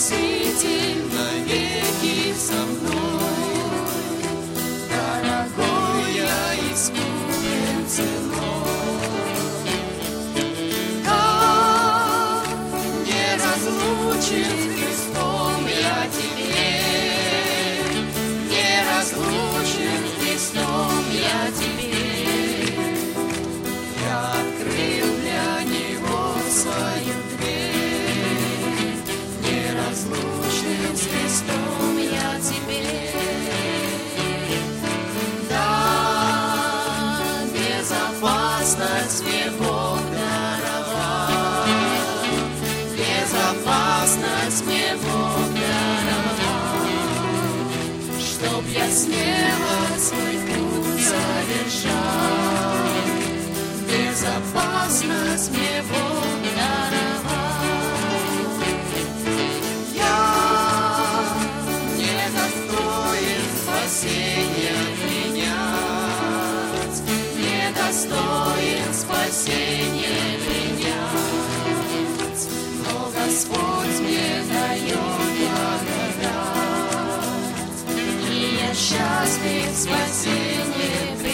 Спаситель навеки со мной, дорогой я искуплен ценой. Да, неразлучен с Христом я теперь, неразлучен с Христом я теперь. Я открыл для Него свою дверь, неразлучен с Христом я теперь. Да, безопасность мне Бог даровал, безопасность мне Бог даровал, чтоб я смело свой путь совершал. Безопасность мне Бог даровал. Я недостоин спасения принять, недостоин спасения принять, но Господь мне дает благодать, и я счастлив спасение принять.